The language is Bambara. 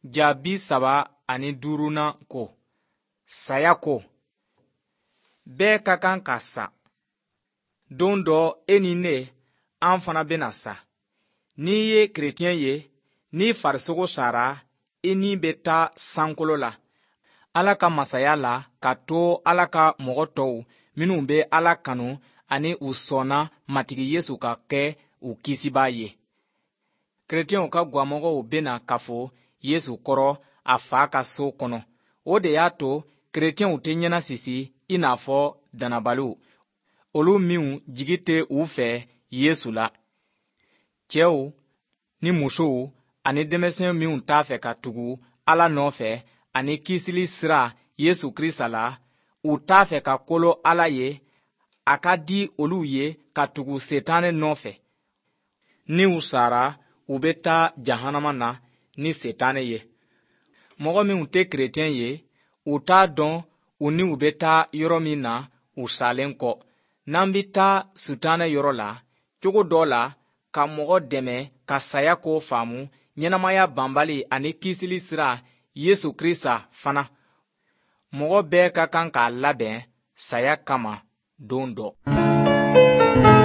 Jaabi 35 ko saya ko bɛɛ ka kan ka sa. Don dɔ e ni ne an fana bɛna sa. N'i ye keretiyɛn ye, n'i farisogo sara, i ni bɛ taa sankolo la. Ala ka masaya la ka to Ala ka mɔgɔ tɔw minnu bɛ Ala kanu ani u sɔnna matigi Yesu ka kɛ u kisibaa ye. Keretiyɛnw ka guwamɔgɔw bɛna kafo Yesu kɔrɔ a fa ka so kɔnɔ. O de y'a to keretiyɛnw tɛ ɲɛnasisi i n'a fɔ dannabaliw, olu minw jigi tɛ u fɛ Yesu la. Cɛw ni musow ani denmisɛn minw t'a fɛ ka tugu Ala nɔfɛ ani kisili sira Yesu Krista la, u t'a fɛ ka kolo Ala ye, a ka di olu ye ka tugu Setanɛ nɔfɛ. Ni u sara, u bɛ taa jahanama na ni Setanɛ ye. Mɔgɔ minw tɛ keretiyɛn ye, u t'a dɔn u ni u bɛ taa yɔrɔ min na u salen kɔ. N'an bɛ taa Setanɛ yɔrɔ la, cogo dɔ la, ka mɔgɔ dɛmɛ ka saya ko faamu, ɲɛnamaya banbali ani kisili sira Yesu Krista fana. Mɔgɔ bɛɛ ka kan k'a labɛn saya kama don dɔ.